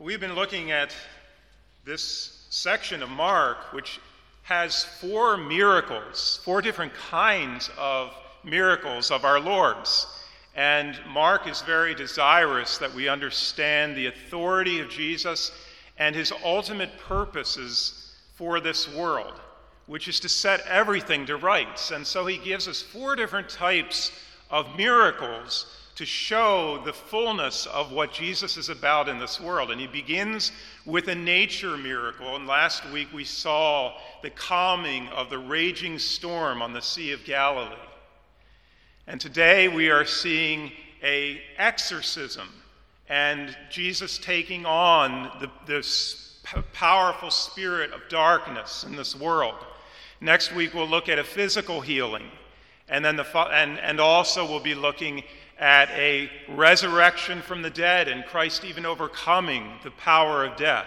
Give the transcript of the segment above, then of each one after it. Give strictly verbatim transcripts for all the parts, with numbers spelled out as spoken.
We've been looking at this section of Mark, which has four miracles, four different kinds of miracles of our Lord's. And Mark is very desirous that we understand the authority of Jesus and his ultimate purposes for this world, which is to set everything to rights. And so he gives us four different types of miracles to show the fullness of what Jesus is about in this world. And he begins with a nature miracle. And last week we saw the calming of the raging storm on the Sea of Galilee. And today we are seeing an exorcism and Jesus taking on the, this powerful spirit of darkness in this world. Next week we'll look at a physical healing. And then the and, and also we'll be looking at a resurrection from the dead and Christ even overcoming the power of death.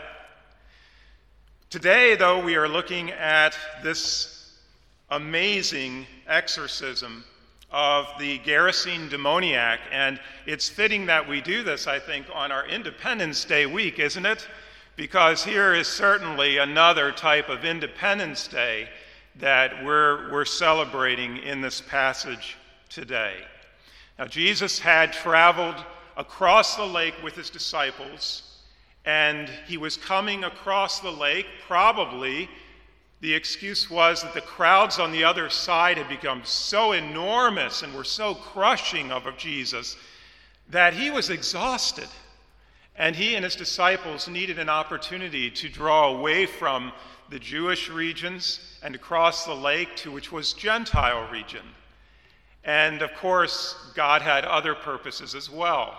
Today, though, we are looking at this amazing exorcism of the Gerasene demoniac, and it's fitting that we do this, I think, on our Independence Day week, isn't it? Because here is certainly another type of Independence Day that we're, we're celebrating in this passage today. Now, Jesus had traveled across the lake with his disciples, and he was coming across the lake. Probably the excuse was that the crowds on the other side had become so enormous and were so crushing of Jesus that he was exhausted. And he and his disciples needed an opportunity to draw away from the Jewish regions and to cross the lake to which was Gentile region. And of course, God had other purposes as well.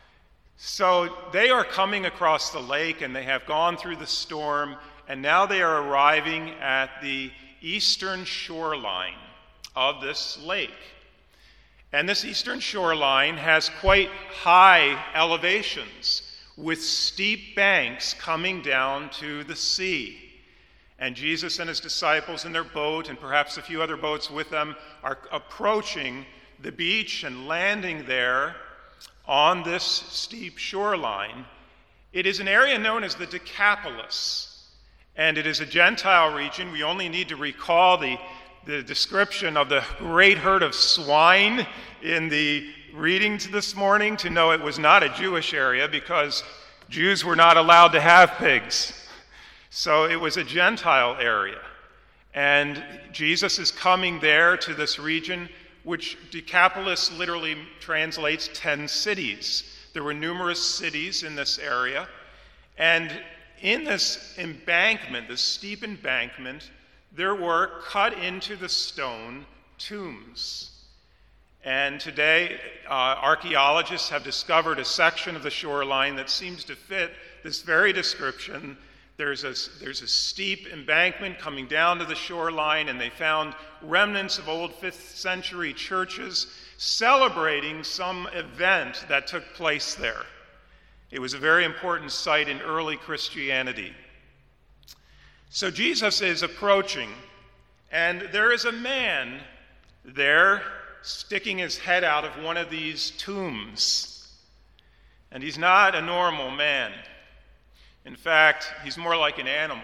So they are coming across the lake and they have gone through the storm, and now they are arriving at the eastern shoreline of this lake. And this eastern shoreline has quite high elevations with steep banks coming down to the sea. And Jesus and his disciples in their boat, and perhaps a few other boats with them, are approaching the beach and landing there on this steep shoreline. It is an area known as the Decapolis, and it is a Gentile region. We only need to recall the, the description of the great herd of swine in the reading this morning to know it was not a Jewish area, because Jews were not allowed to have pigs. So it was a Gentile area. And Jesus is coming there to this region, which Decapolis literally translates ten cities. There were numerous cities in this area. And in this embankment, this steep embankment, there were cut into the stone tombs. And today, uh, archaeologists have discovered a section of the shoreline that seems to fit this very description. There's a, there's a steep embankment coming down to the shoreline, and they found remnants of old fifth century churches celebrating some event that took place there. It was a very important site in early Christianity. So Jesus is approaching, and there is a man there sticking his head out of one of these tombs. And he's not a normal man. In fact, he's more like an animal.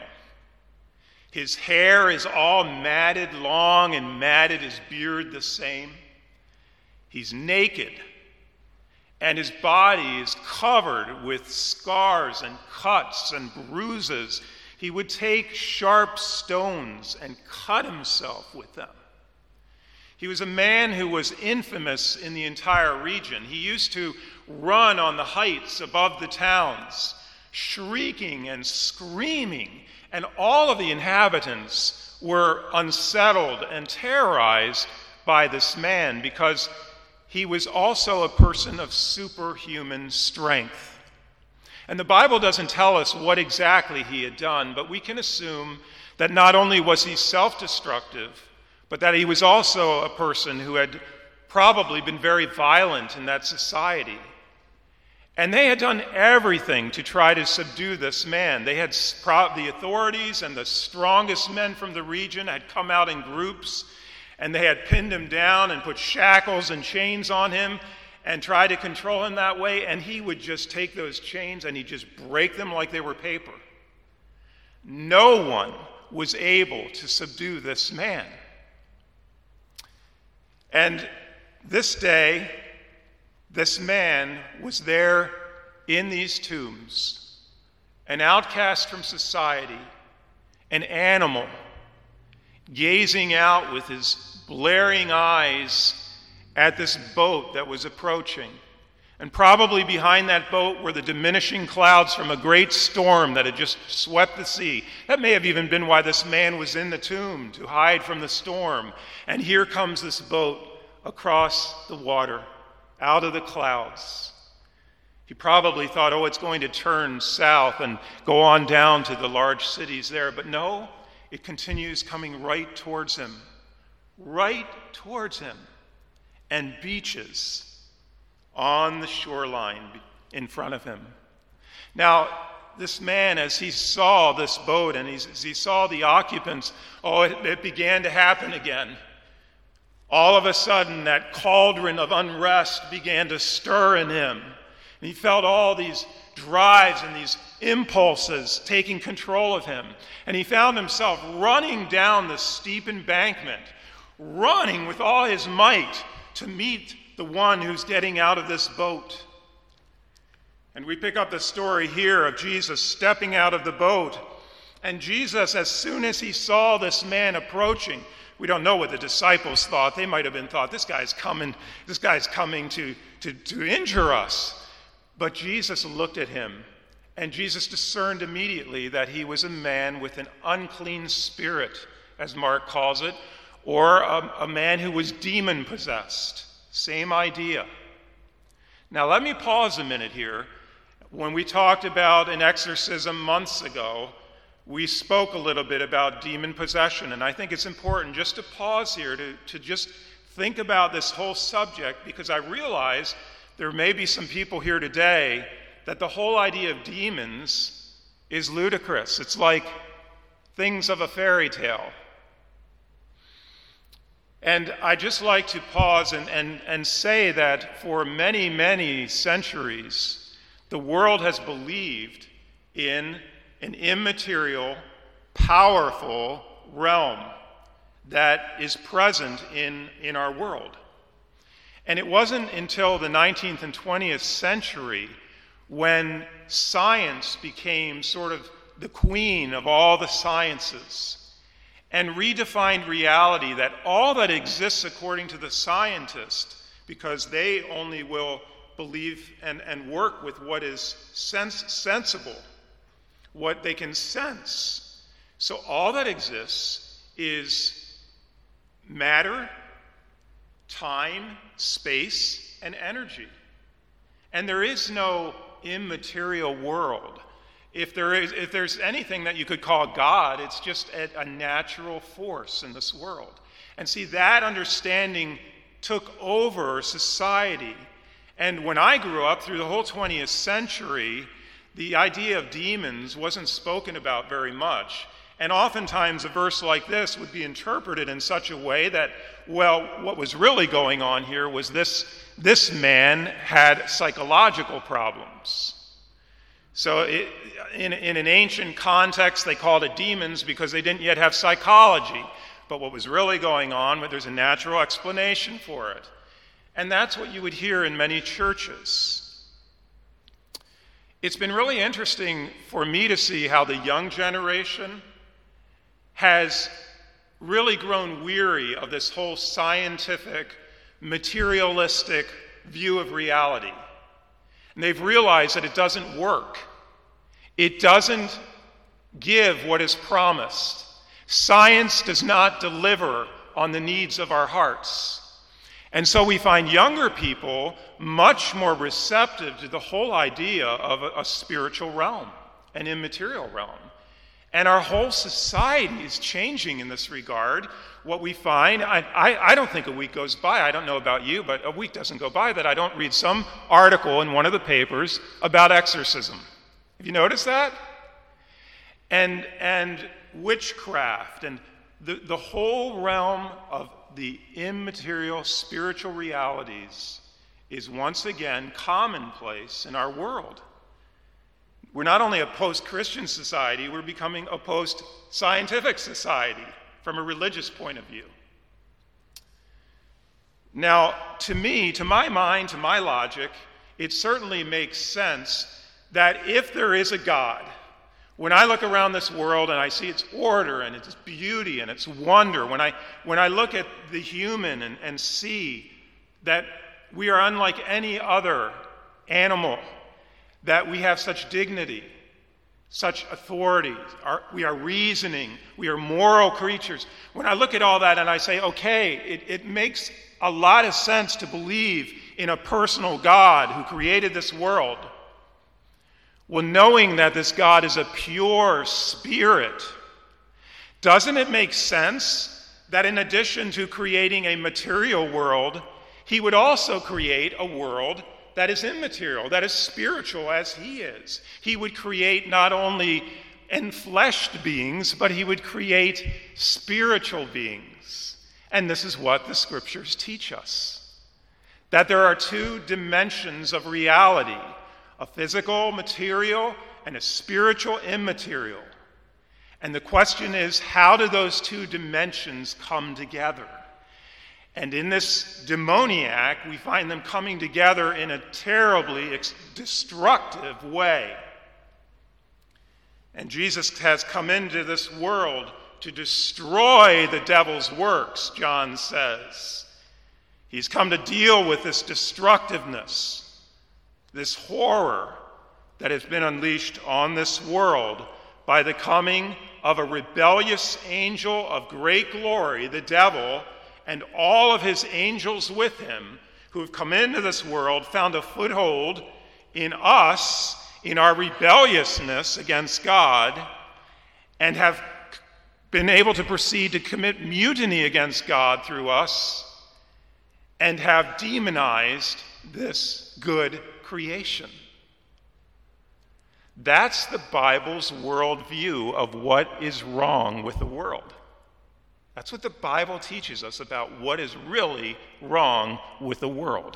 His hair is all matted, long and matted, his beard the same. He's naked, and his body is covered with scars and cuts and bruises. He would take sharp stones and cut himself with them. He was a man who was infamous in the entire region. He used to run on the heights above the towns, shrieking and screaming, and all of the inhabitants were unsettled and terrorized by this man because he was also a person of superhuman strength. And the Bible doesn't tell us what exactly he had done, but we can assume that not only was he self-destructive, but that he was also a person who had probably been very violent in that society. And they had done everything to try to subdue this man. They had the authorities and the strongest men from the region had come out in groups, and they had pinned him down and put shackles and chains on him. and try to control him that way, and he would just take those chains and he'd just break them like they were paper. No one was able to subdue this man. And this day, this man was there in these tombs, an outcast from society, an animal, gazing out with his blaring eyes at this boat that was approaching. And probably behind that boat were the diminishing clouds from a great storm that had just swept the sea. That may have even been why this man was in the tomb, to hide from the storm. And here comes this boat across the water, out of the clouds. He probably thought, oh, it's going to turn south and go on down to the large cities there. But no, it continues coming right towards him, right towards him, and beaches on the shoreline in front of him. Now, this man, as he saw this boat and as he saw the occupants, oh, it, it began to happen again. All of a sudden, that cauldron of unrest began to stir in him. And he felt all these drives and these impulses taking control of him. And he found himself running down the steep embankment, running with all his might to meet the one who's getting out of this boat. And we pick up the story here of Jesus stepping out of the boat. And Jesus, as soon as he saw this man approaching, we don't know what the disciples thought. They might have been thought, this guy's coming, this guy's coming to, to, to injure us. But Jesus looked at him, and Jesus discerned immediately that he was a man with an unclean spirit, as Mark calls it, or a, a man who was demon-possessed. Same idea. Now let me pause a minute here. When we talked about an exorcism months ago, we spoke a little bit about demon possession, and I think it's important just to pause here to, to just think about this whole subject, because I realize there may be some people here today that the whole idea of demons is ludicrous. It's like things of a fairy tale. And I just like to pause and, and, and say that for many, many centuries, the world has believed in an immaterial, powerful realm that is present in, in our world. And it wasn't until the nineteenth and twentieth century when science became sort of the queen of all the sciences and redefined reality, that all that exists according to the scientist, because they only will believe and, and work with what is sens- sensible, what they can sense. So all that exists is matter, time, space, and energy. And there is no immaterial world. If there is, if there's anything that you could call God, it's just a, a natural force in this world. And see, that understanding took over society. And when I grew up through the whole twentieth century, the idea of demons wasn't spoken about very much. And oftentimes a verse like this would be interpreted in such a way that, well, what was really going on here was this, this man had psychological problems. So it, in, in an ancient context, they called it demons because they didn't yet have psychology. But what was really going on, but there's a natural explanation for it. And that's what you would hear in many churches. It's been really interesting for me to see how the young generation has really grown weary of this whole scientific, materialistic view of reality. And they've realized that it doesn't work. It doesn't give what is promised. Science does not deliver on the needs of our hearts. And so we find younger people much more receptive to the whole idea of a, a spiritual realm, an immaterial realm. And our whole society is changing in this regard. What we find, I, I, I don't think a week goes by, I don't know about you, but a week doesn't go by that I don't read some article in one of the papers about exorcism. Have you noticed that? And, and witchcraft and the, the whole realm of the immaterial spiritual realities is once again commonplace in our world. We're not only a post-Christian society, we're becoming a post-scientific society from a religious point of view. Now, to me, to my mind, to my logic, it certainly makes sense that if there is a God, when I look around this world and I see its order and its beauty and its wonder, when I, when I look at the human and, and see that we are unlike any other animal, that we have such dignity, such authority, our, we are reasoning, we are moral creatures. When I look at all that and I say, okay, it, it makes a lot of sense to believe in a personal God who created this world. Well, knowing that this God is a pure spirit, doesn't it make sense that in addition to creating a material world, he would also create a world that is immaterial, that is spiritual as he is? He would create not only enfleshed beings, but he would create spiritual beings. And this is what the scriptures teach us, that there are two dimensions of reality, a physical, material, and a spiritual, immaterial. And the question is, how do those two dimensions come together? And in this demoniac, we find them coming together in a terribly destructive way. And Jesus has come into this world to destroy the devil's works, John says. He's come to deal with this destructiveness, this horror that has been unleashed on this world by the coming of a rebellious angel of great glory, the devil, and all of his angels with him, who have come into this world, found a foothold in us, in our rebelliousness against God, and have been able to proceed to commit mutiny against God through us, and have demonized this good creation. That's the Bible's worldview of what is wrong with the world. That's what the Bible teaches us about what is really wrong with the world.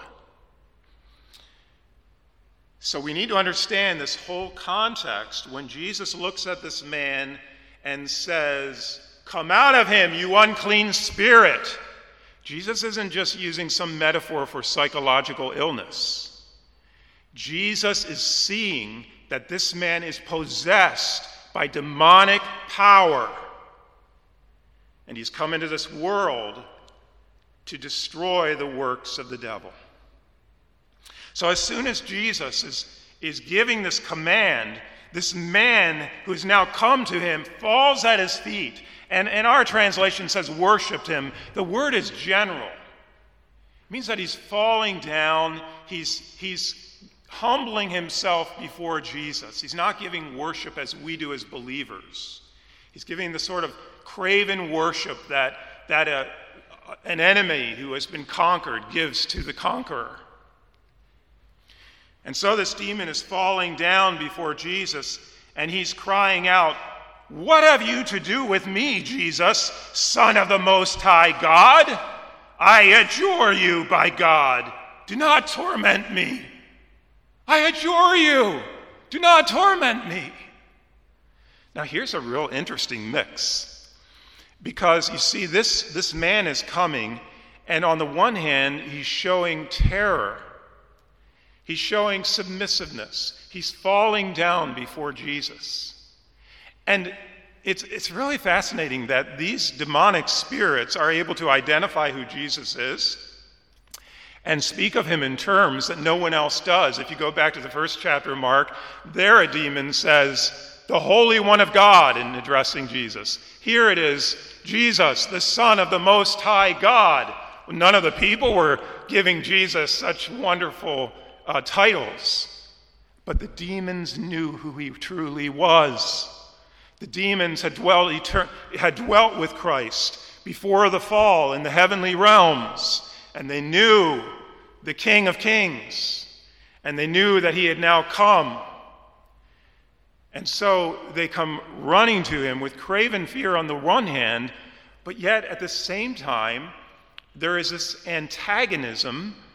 So we need to understand this whole context when Jesus looks at this man and says, "Come out of him, you unclean spirit." Jesus isn't just using some metaphor for psychological illness. Jesus is seeing that this man is possessed by demonic power. And he's come into this world to destroy the works of the devil. So as soon as Jesus is, is giving this command, this man who has now come to him falls at his feet. And, and our translation says worshiped him. The word is general. It means that he's falling down. He's, he's humbling himself before Jesus. He's not giving worship as we do as believers. He's giving the sort of craven worship that, that a, an enemy who has been conquered gives to the conqueror. And so this demon is falling down before Jesus, and he's crying out, "What have you to do with me, Jesus, Son of the Most High God? I adjure you by God. Do not torment me. I adjure you. Do not torment me." Now here's a real interesting mix. Because you see, this, this man is coming, and on the one hand, he's showing terror. He's showing submissiveness. He's falling down before Jesus. And it's, it's really fascinating that these demonic spirits are able to identify who Jesus is and speak of him in terms that no one else does. If you go back to the first chapter of Mark, there a demon says, "The Holy One of God," in addressing Jesus. Here it is, Jesus, the Son of the Most High God. None of the people were giving Jesus such wonderful uh, titles, but the demons knew who he truly was. The demons had dwelt, etern- had dwelt with Christ before the fall in the heavenly realms, and they knew the King of Kings, and they knew that he had now come. And so they come running to him with craven fear on the one hand, but yet at the same time, there is this antagonism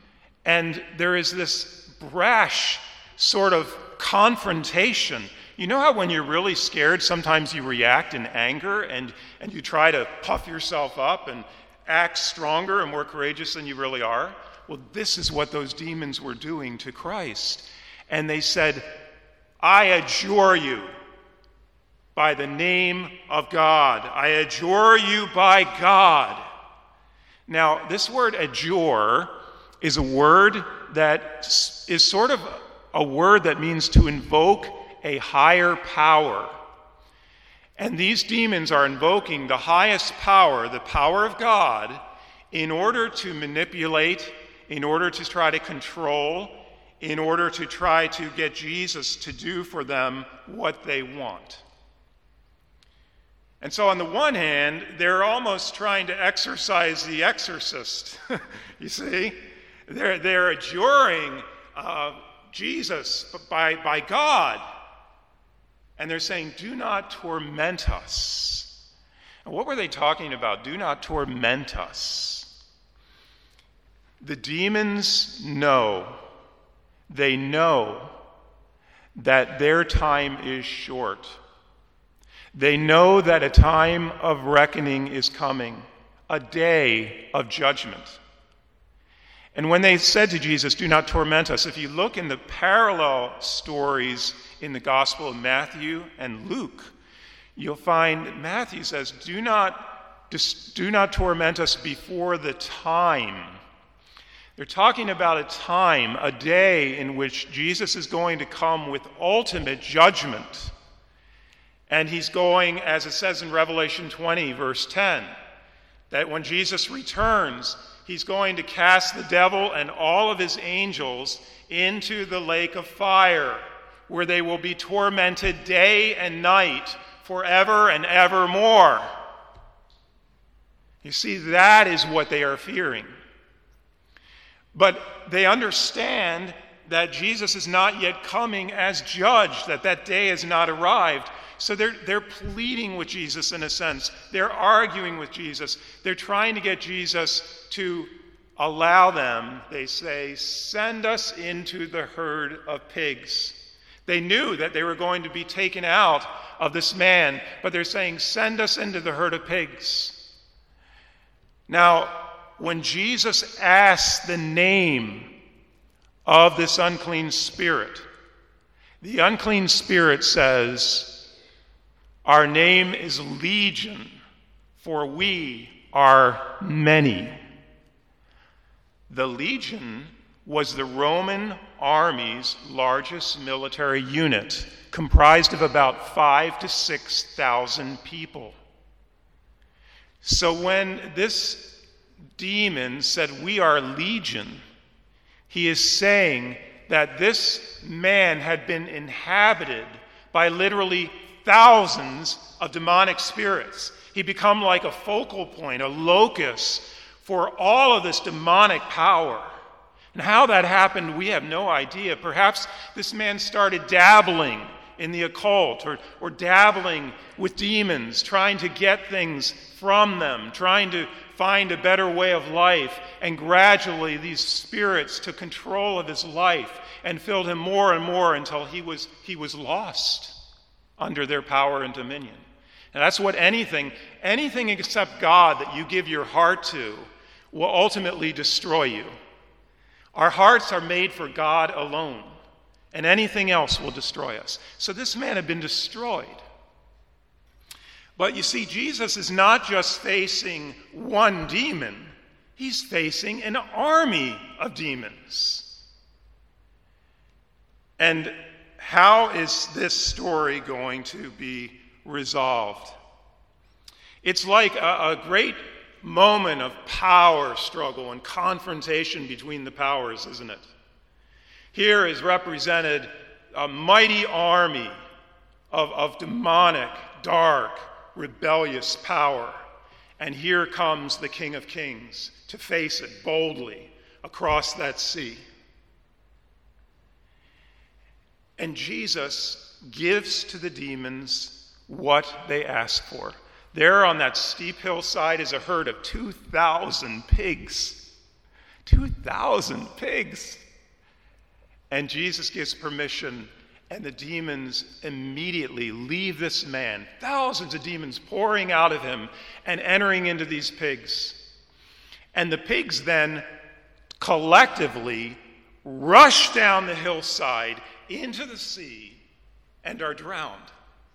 And there is this brash sort of confrontation. You know how when you're really scared, sometimes you react in anger and, and you try to puff yourself up and act stronger and more courageous than you really are? Well, this is what those demons were doing to Christ. And they said, I adjure you by the name of God. I adjure you by God. Now, this word adjure is a word that is sort of a word that means to invoke a higher power. And these demons are invoking the highest power, the power of God, in order to manipulate, in order to try to control, in order to try to get Jesus to do for them what they want. And so on the one hand, they're almost trying to exorcise the exorcist. You see? They're, they're adjuring uh, Jesus by, by God. And they're saying, do not torment us. And what were they talking about? Do not torment us. The demons know, they know that their time is short. They know that a time of reckoning is coming, a day of judgment. And when they said to Jesus, do not torment us, if you look in the parallel stories in the Gospel of Matthew and Luke, you'll find Matthew says, do not, do not torment us before the time. They're talking about a time, a day in which Jesus is going to come with ultimate judgment. And he's going, as it says in Revelation twenty, verse ten, that when Jesus returns, he's going to cast the devil and all of his angels into the lake of fire, where they will be tormented day and night forever and evermore. You see, that is what they are fearing. But they understand that Jesus is not yet coming as judge, that that day has not arrived. So they're, they're pleading with Jesus in a sense. They're arguing with Jesus. They're trying to get Jesus to allow them, they say, send us into the herd of pigs. They knew that they were going to be taken out of this man, but they're saying, send us into the herd of pigs. Now, when Jesus asks the name of this unclean spirit, the unclean spirit says, our name is Legion, for we are many. The Legion was the Roman army's largest military unit, comprised of about five to six thousand people. So when this demon said, we are Legion, he is saying that this man had been inhabited by literally thousands of demonic spirits. He become like a focal point, a locus for all of this demonic power. And how that happened, we have no idea. Perhaps this man started dabbling in the occult or, or dabbling with demons, trying to get things from them, trying to find a better way of life. And gradually these spirits took control of his life and filled him more and more until he was, he was lost under their power and dominion. And that's what anything, anything except God that you give your heart to will ultimately destroy you. Our hearts are made for God alone, and anything else will destroy us. So this man had been destroyed. But you see, Jesus is not just facing one demon, he's facing an army of demons. And how is this story going to be resolved? It's like a, a great moment of power struggle and confrontation between the powers, isn't it? Here is represented a mighty army of, of demonic, dark, rebellious power. And here comes the King of Kings to face it boldly across that sea. And Jesus gives to the demons what they ask for. There on that steep hillside is a herd of two thousand pigs. two thousand pigs. And Jesus gives permission, and the demons immediately leave this man. Thousands of demons pouring out of him and entering into these pigs. And the pigs then collectively rush down the hillside into the sea and are drowned.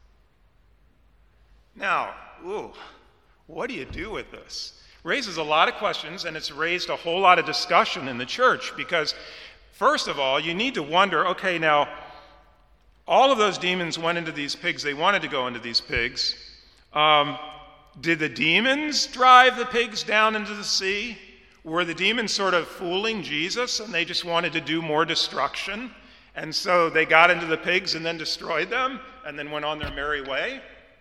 Now, ooh, what do you do with this? Raises a lot of questions, and it's raised a whole lot of discussion in the church because, first of all, you need to wonder, okay, now, all of those demons went into these pigs. They wanted to go into these pigs. Um, did the demons drive the pigs down into the sea? Were the demons sort of fooling Jesus and they just wanted to do more destruction? And so they got into the pigs and then destroyed them and then went on their merry way?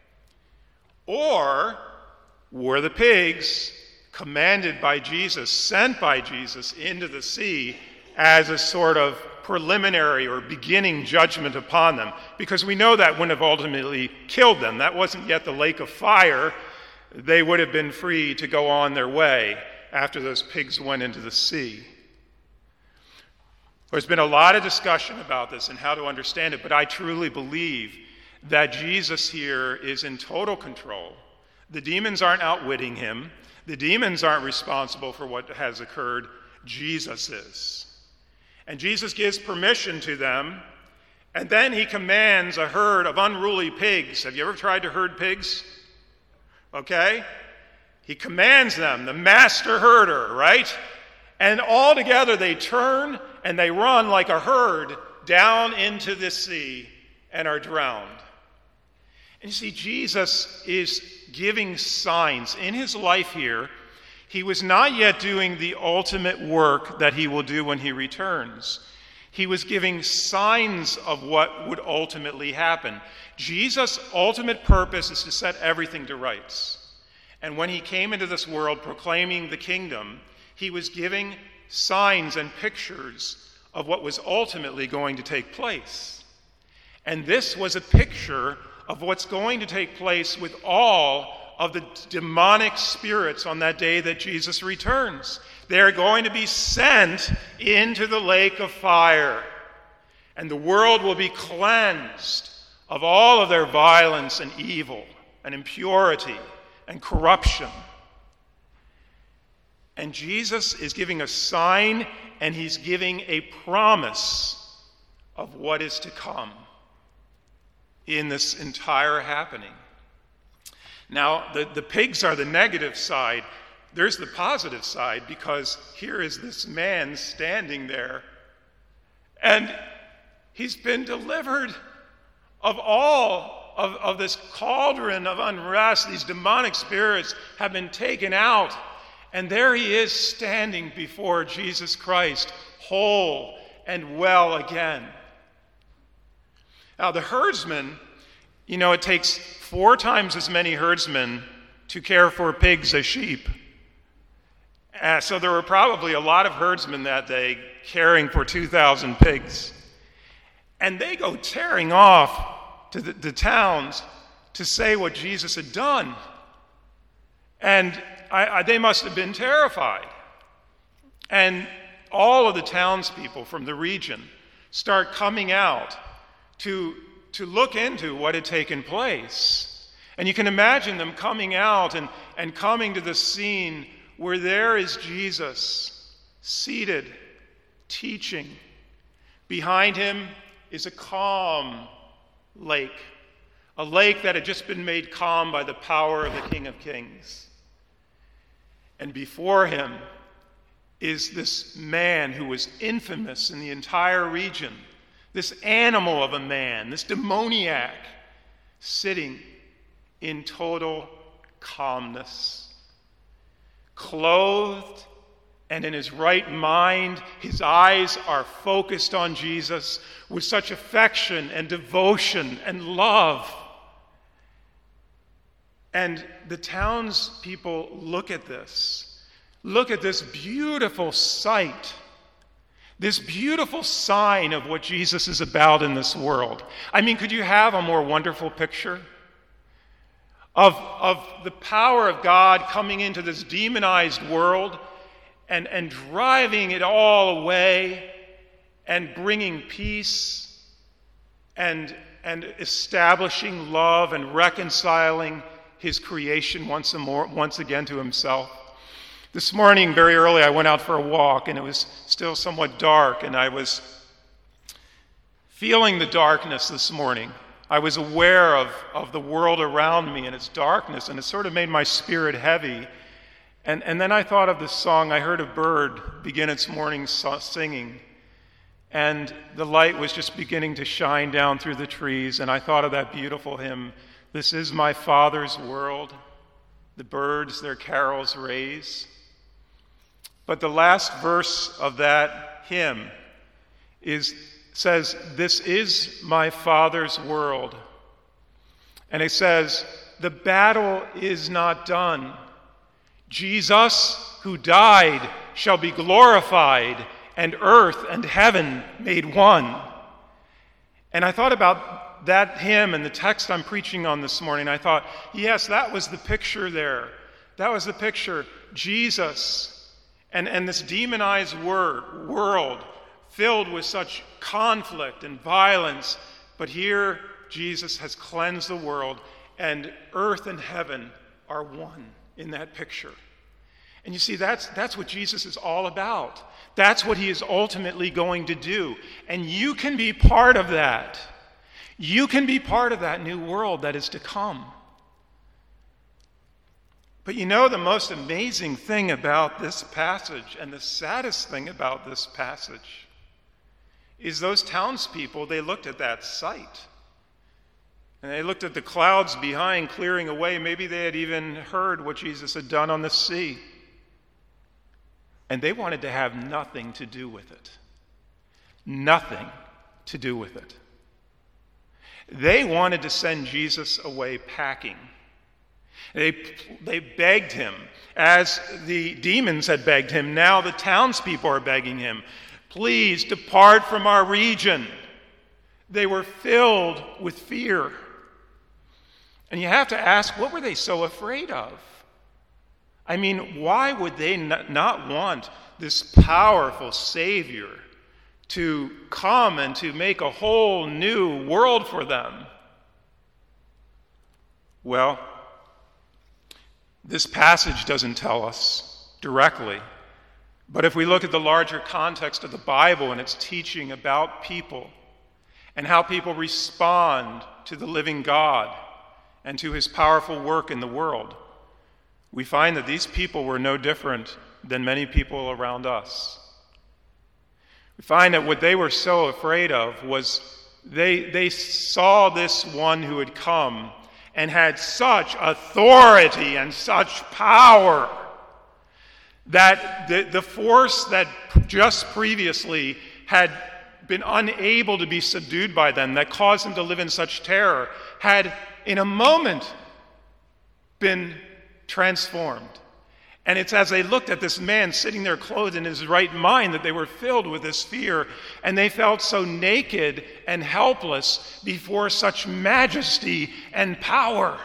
Or were the pigs commanded by Jesus, sent by Jesus into the sea as a sort of preliminary or beginning judgment upon them? Because we know that wouldn't have ultimately killed them. That wasn't yet the lake of fire. They would have been free to go on their way after those pigs went into the sea. There's been a lot of discussion about this and how to understand it, but I truly believe that Jesus here is in total control. The demons aren't outwitting him. The demons aren't responsible for what has occurred. Jesus is. And Jesus gives permission to them, and then he commands a herd of unruly pigs. Have you ever tried to herd pigs? Okay? He commands them, the master herder, right? And all together they turn and they run like a herd down into the sea and are drowned. And you see, Jesus is giving signs. In his life here, he was not yet doing the ultimate work that he will do when he returns. He was giving signs of what would ultimately happen. Jesus' ultimate purpose is to set everything to rights. And when he came into this world proclaiming the kingdom, he was giving signs and pictures of what was ultimately going to take place. And this was a picture of what's going to take place with all of the demonic spirits on that day that Jesus returns. They're going to be sent into the lake of fire, and the world will be cleansed of all of their violence and evil and impurity and corruption. And Jesus is giving a sign, and he's giving a promise of what is to come in this entire happening. Now, the, the pigs are the negative side. There's the positive side, because here is this man standing there, and he's been delivered of all of, of this cauldron of unrest. These demonic spirits have been taken out, and there he is standing before Jesus Christ, whole and well again. Now, the herdsman, you know, it takes four times as many herdsmen to care for pigs as sheep. Uh, so there were probably a lot of herdsmen that day caring for two thousand pigs. And they go tearing off to the, the towns to say what Jesus had done. And I, I, they must have been terrified. And all of the townspeople from the region start coming out to, to look into what had taken place. And you can imagine them coming out and, and coming to the scene where there is Jesus seated, teaching. Behind him is a calm lake, a lake that had just been made calm by the power of the King of Kings. And before him is this man who was infamous in the entire region, this animal of a man, this demoniac, sitting in total calmness, clothed and in his right mind. His eyes are focused on Jesus with such affection and devotion and love. And the townspeople look at this, look at this beautiful sight, this beautiful sign of what Jesus is about in this world. I mean, could you have a more wonderful picture of, of the power of God coming into this demonized world and, and driving it all away and bringing peace and, and establishing love and reconciling his creation once, more, once again to himself. This morning, very early, I went out for a walk, and it was still somewhat dark, and I was feeling the darkness this morning. I was aware of, of the world around me and its darkness, and it sort of made my spirit heavy. And, and then I thought of this song. I heard a bird begin its morning so- singing, and the light was just beginning to shine down through the trees, and I thought of that beautiful hymn, "This is my Father's world, the birds their carols raise." But the last verse of that hymn is says, "This is my Father's world." And it says, "The battle is not done. Jesus, who died, shall be glorified, and earth and heaven made one." And I thought about that hymn and the text I'm preaching on this morning. I thought, yes, that was the picture there. That was the picture. Jesus and, and this demonized word, world filled with such conflict and violence. But here, Jesus has cleansed the world, and earth and heaven are one in that picture. And you see, that's, that's what Jesus is all about. That's what he is ultimately going to do. And you can be part of that. You can be part of that new world that is to come. But you know, the most amazing thing about this passage, and the saddest thing about this passage, is those townspeople, they looked at that sight. And they looked at the clouds behind clearing away. Maybe they had even heard what Jesus had done on the sea. And they wanted to have nothing to do with it. Nothing to do with it. They wanted to send Jesus away packing. They, they begged him. As the demons had begged him, now the townspeople are begging him, "Please depart from our region." They were filled with fear. And you have to ask, what were they so afraid of? I mean, why would they not want this powerful Savior to come and to make a whole new world for them? Well, this passage doesn't tell us directly, but if we look at the larger context of the Bible and its teaching about people and how people respond to the living God and to his powerful work in the world, we find that these people were no different than many people around us. We find that what they were so afraid of was they, they saw this one who had come and had such authority and such power that the, the force that just previously had been unable to be subdued by them, that caused them to live in such terror, had in a moment been transformed. And it's as they looked at this man sitting there clothed in his right mind that they were filled with this fear, and they felt so naked and helpless before such majesty and power.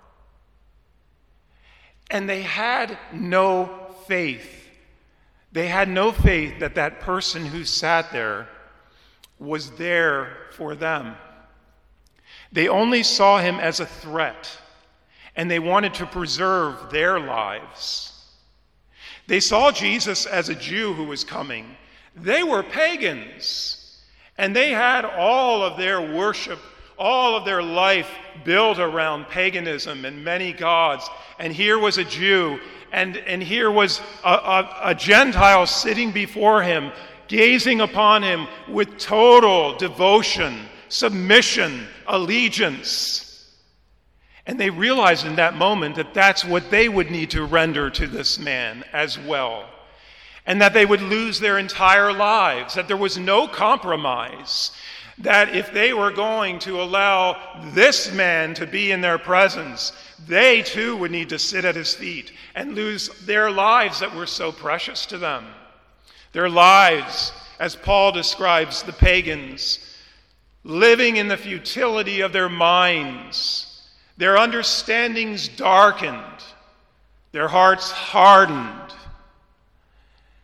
And they had no faith. They had no faith that that person who sat there was there for them. They only saw him as a threat, and they wanted to preserve their lives. They saw Jesus as a Jew who was coming. They were pagans, and they had all of their worship, all of their life built around paganism and many gods. And here was a Jew, and, and here was a, a, a Gentile sitting before him, gazing upon him with total devotion, submission, allegiance. And they realized in that moment that that's what they would need to render to this man as well. And that they would lose their entire lives, that there was no compromise, that if they were going to allow this man to be in their presence, they too would need to sit at his feet and lose their lives that were so precious to them. Their lives, as Paul describes the pagans, living in the futility of their minds, their understandings darkened, their hearts hardened.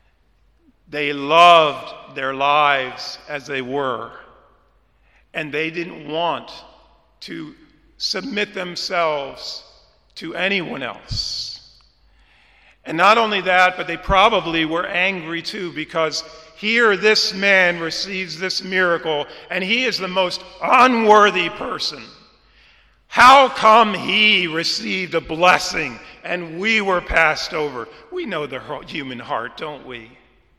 They loved their lives as they were, and they didn't want to submit themselves to anyone else. And not only that, but they probably were angry too, because here this man receives this miracle, and he is the most unworthy person. How come he received a blessing and we were passed over? We know the human heart, don't we?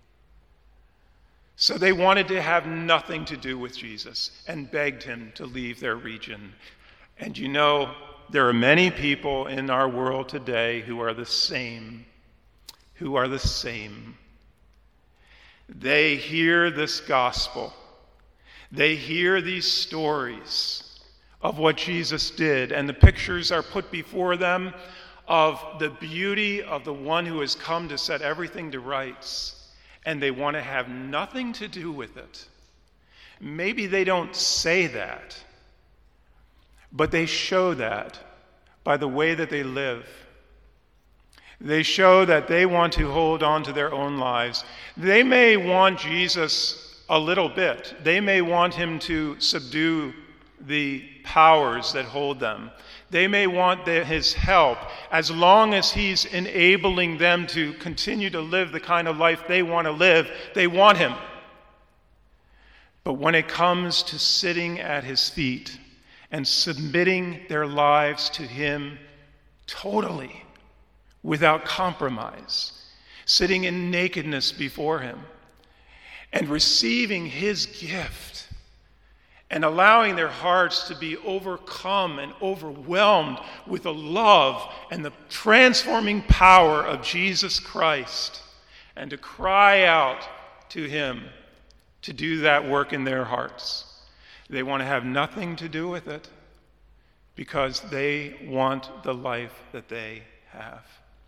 So they wanted to have nothing to do with Jesus and begged him to leave their region. And you know, there are many people in our world today who are the same, who are the same. They hear this gospel. They hear these stories of what Jesus did, and the pictures are put before them of the beauty of the one who has come to set everything to rights, and they want to have nothing to do with it. Maybe they don't say that, but they show that by the way that they live. They show that they want to hold on to their own lives. They may want Jesus a little bit. They may want him to subdue the powers that hold them. They may want the, his help as long as he's enabling them to continue to live the kind of life they want to live. They want him. But when it comes to sitting at his feet and submitting their lives to him totally, without compromise, sitting in nakedness before him, and receiving his gift, and allowing their hearts to be overcome and overwhelmed with the love and the transforming power of Jesus Christ, and to cry out to him to do that work in their hearts. They want to have nothing to do with it because they want the life that they have.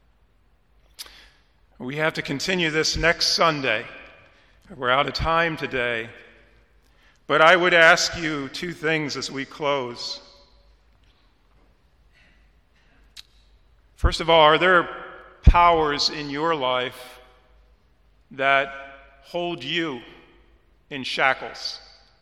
We have to continue this next Sunday. We're out of time today. But I would ask you two things as we close. First of all, are there powers in your life that hold you in shackles?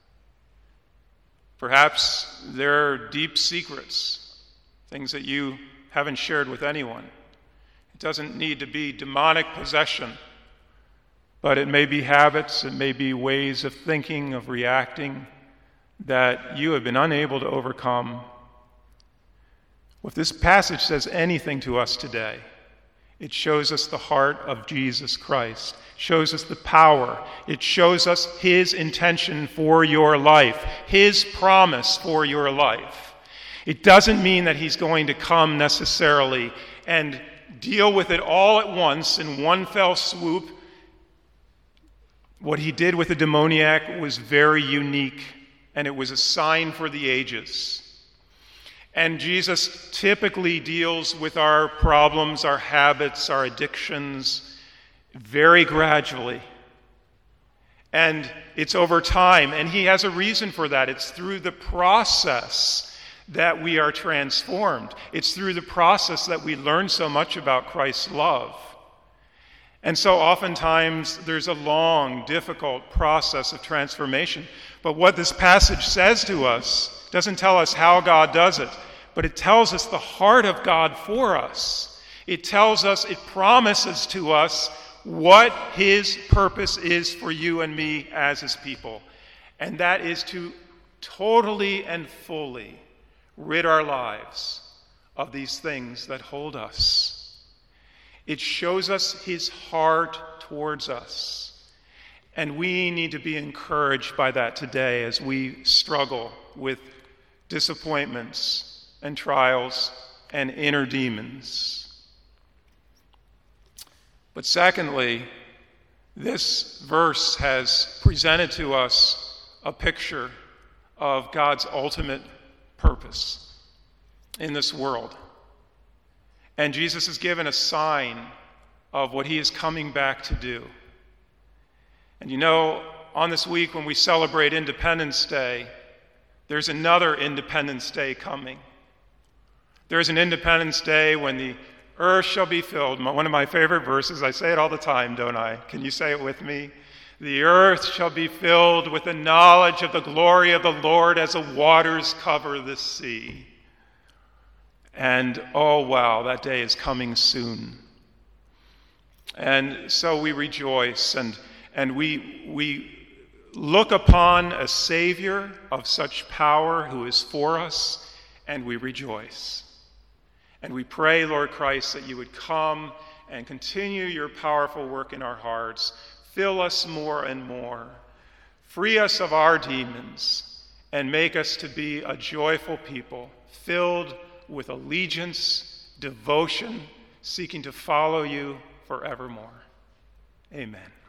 Perhaps there are deep secrets, things that you haven't shared with anyone. It doesn't need to be demonic possession, but it may be habits, it may be ways of thinking, of reacting that you have been unable to overcome. If this passage says anything to us today, it shows us the heart of Jesus Christ, shows us the power. It shows us his intention for your life, his promise for your life. It doesn't mean that he's going to come necessarily and deal with it all at once in one fell swoop. What he did with the demoniac was very unique, and it was a sign for the ages. And Jesus typically deals with our problems, our habits, our addictions very gradually. And it's over time, and he has a reason for that. It's through the process that we are transformed. It's through the process that we learn so much about Christ's love. And so oftentimes there's a long, difficult process of transformation. But what this passage says to us doesn't tell us how God does it, but it tells us the heart of God for us. It tells us, it promises to us what his purpose is for you and me as his people. And that is to totally and fully rid our lives of these things that hold us. It shows us his heart towards us. And we need to be encouraged by that today as we struggle with disappointments and trials and inner demons. But secondly, this verse has presented to us a picture of God's ultimate purpose in this world. And Jesus has given a sign of what he is coming back to do. And you know, on this week when we celebrate Independence Day, there's another Independence Day coming. There's an Independence Day when the earth shall be filled. One of my favorite verses. I say it all the time, don't I? Can you say it with me? The earth shall be filled with the knowledge of the glory of the Lord as the waters cover the sea. And oh wow, that day is coming soon. And so we rejoice and, and we, we look upon a Savior of such power who is for us, and we rejoice. And we pray, Lord Christ, that you would come and continue your powerful work in our hearts. Fill us more and more. Free us of our demons and make us to be a joyful people, filled with allegiance, devotion, seeking to follow you forevermore. Amen.